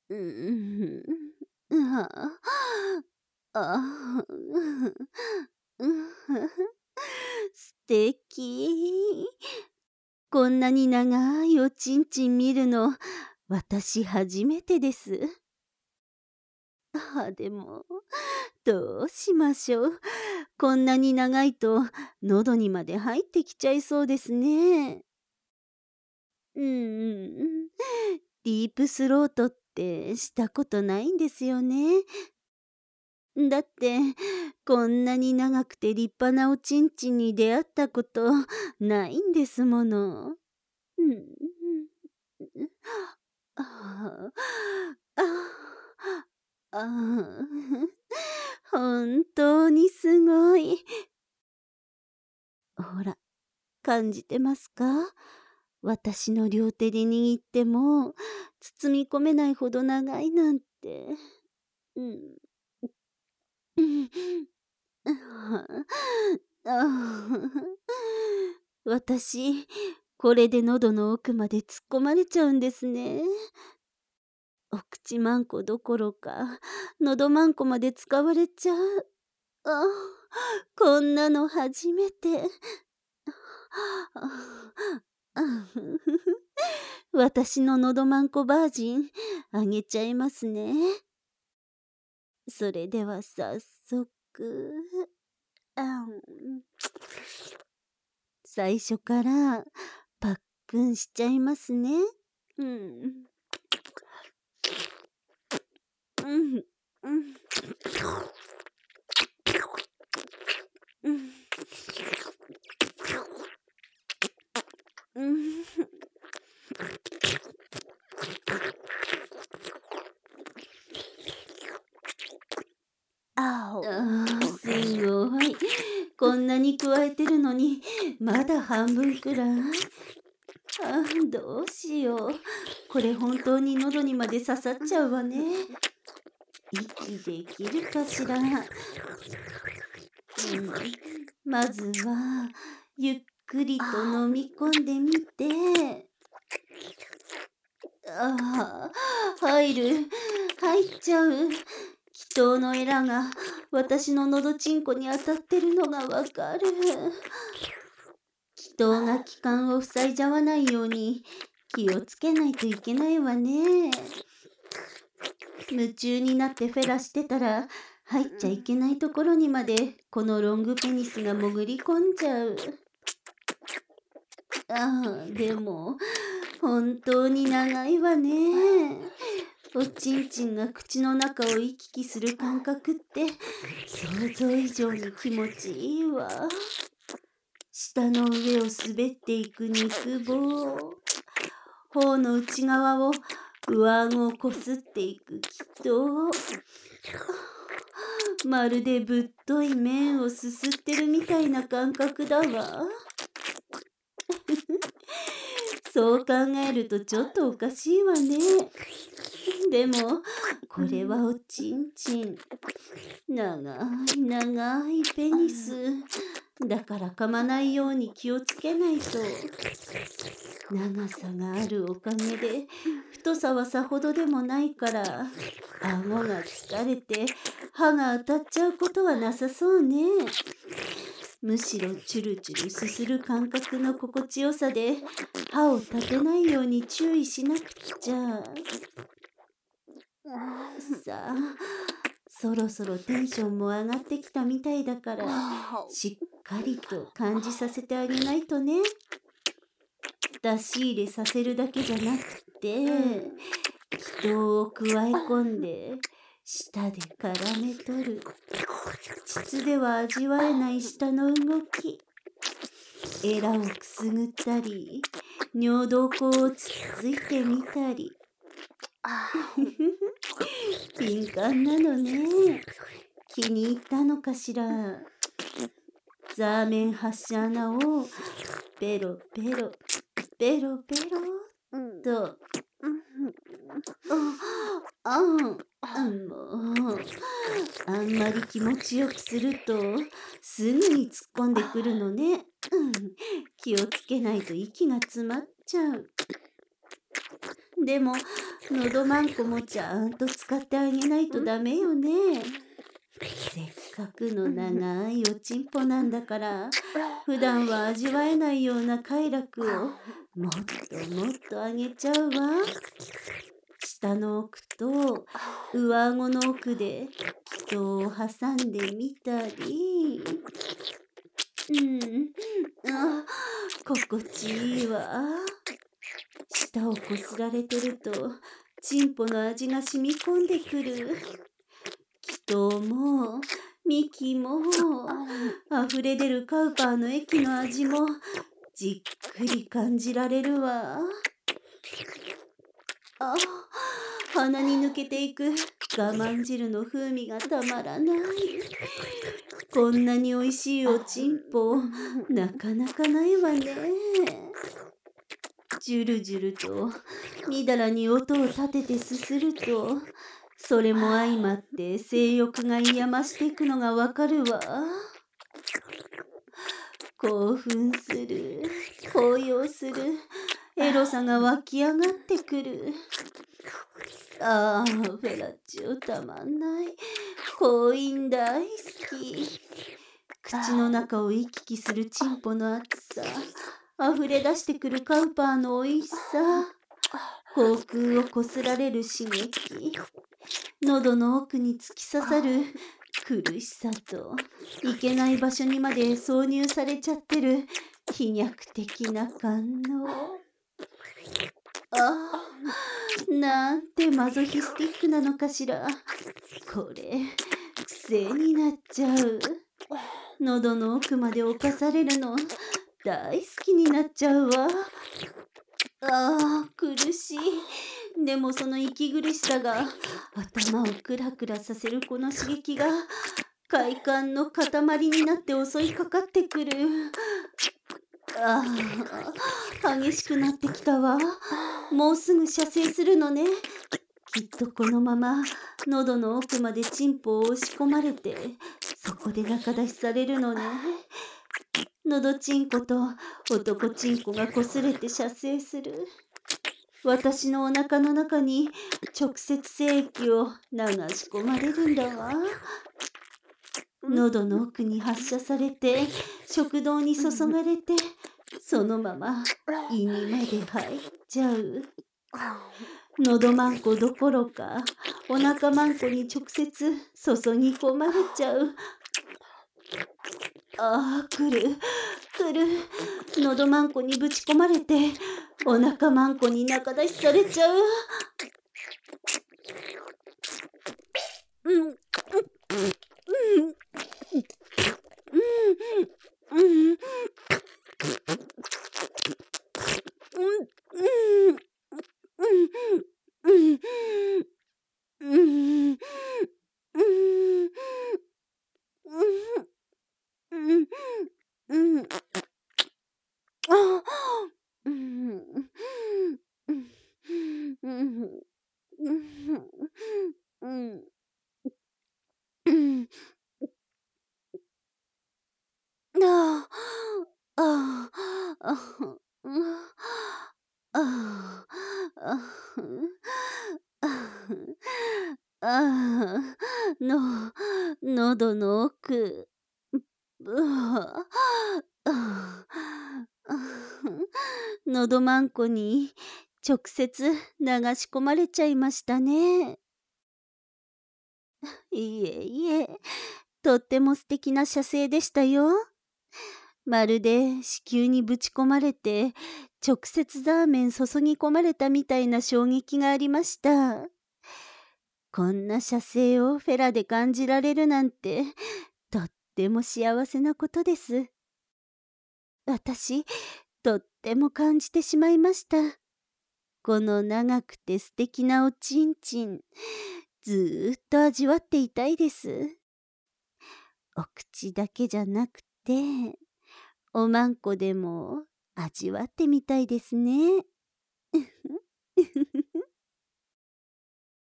うん、ああ、素敵。こんなに長いおちんちん見るの、私初めてです。でも、どうしましょう。こんなに長いと、喉にまで入ってきちゃいそうですね。うんうん。ディープスロートってしたことないんですよね。だって、こんなに長くて立派なおちんちんに出会ったことないんですもの。うん。ああ、ああ、本当にすごい。ほら、感じてますか？私の両手で握っても包み込めないほど長いなんて。うん。うん。私、これで喉の奥まで突っ込まれちゃうんですね。お口まんこどころか、喉まんこまで使われちゃう。あこんなの初めて。私ののどまんこバージン、あげちゃいますね。それでは早速、あん最初からパックンしちゃいますね。うん。うん。うん。うん。うん。すごい。こんなに加えてるのに、まだ半分くらい。どうしよう。これ本当に喉にまで刺さっちゃうわね。息できるかしら。まずは、ゆっくりと飲み込んでみて。入っちゃう。気筒のエラが私ののどちんこに当たってるのがわかる。気筒が気管を塞いじゃわないように気をつけないといけないわね。夢中になってフェラしてたら入っちゃいけないところにまでこのロングペニスが潜り込んじゃう。でも本当に長いわね。おちんちんが口の中を行き来する感覚って想像以上に気持ちいいわ。舌の上を滑っていく肉棒。頬の内側を上顎をこすっていく気筒。まるでぶっとい麺をすすってるみたいな感覚だわ。そう考えるとちょっとおかしいわね。でも、これはおちんちん。長い長いペニス。だから噛まないように気をつけないと。長さがあるおかげで、太さはさほどでもないから、顎が疲れて歯が当たっちゃうことはなさそうね。むしろチュルチュルすする感覚の心地よさで歯を立てないように注意しなくちゃ。さあ、そろそろテンションも上がってきたみたいだから、しっかりと感じさせてあげないとね。出し入れさせるだけじゃなくて、気筒を加え込んで、舌で絡め取る。膣では味わえない舌の動き。エラをくすぐったり、尿道口をつっついてみたり。敏感なのね。気に入ったのかしら。ザーメン発射穴をペロペロペロペロと。もうあんまり気持ちよくするとすぐに突っ込んでくるのね。気をつけないと息が詰まっちゃう。でものどまんこもちゃんと使ってあげないとダメよね。せっかくの長いおちんぽなんだから、普段は味わえないような快楽をもっともっとあげちゃうわ。下の奥と上顎の奥で人を挟んでみたり、心地いいわ。舌をこすられてるとちんぽの味が染み込んでくる。キトもミキも溢れ出るカウパーの液の味もじっくり感じられるわ。鼻に抜けていく我慢汁の風味がたまらない。こんなにおいしいおちんぽなかなかないわね。ジュルジュルとみだらに音を立ててすすると、それも相まって性欲が癒ましていくのがわかるわ。興奮する、高揚する、エロさが湧き上がってくる。フェラチオたまんない。婚姻大好き。口の中を行き来するチンポの熱さ、溢れ出してくるカウパーの美味しさ、口腔をこすられる刺激、喉の奥に突き刺さる苦しさと、いけない場所にまで挿入されちゃってる飛躍的な感動。なんてマゾヒスティックなのかしら。これ、癖になっちゃう。喉の奥まで侵されるの、大好きになっちゃうわ。苦しい。でもその息苦しさが頭をクラクラさせるこの刺激が快感の塊になって襲いかかってくる。激しくなってきたわ。もうすぐ射精するのね。きっとこのまま喉の奥までチンポを押し込まれて、そこで中出しされるのね。喉チンコと男チンコがこすれて射精する。私のお腹の中に直接精液を流し込まれるんだわ。喉の奥に発射されて、食道に注がれて、そのまま胃にまで入っちゃう。喉まんこどころか、お腹まんこに直接注ぎ込まれちゃう。来る。喉まんこにぶち込まれて、お腹まんこに中出しされちゃう。喉の奥。喉まんこに直接流し込まれちゃいましたね。いえいえ、とっても素敵な射精でしたよ。まるで子宮にぶち込まれて直接ザーメン注ぎ込まれたみたいな衝撃がありました。こんな射精をフェラで感じられるなんてとっても幸せなことです。私、とっても感じてしまいました。この長くて素敵なおちんちん、ずーっと味わっていたいです。お口だけじゃなくて、おまんこでも味わってみたいですね。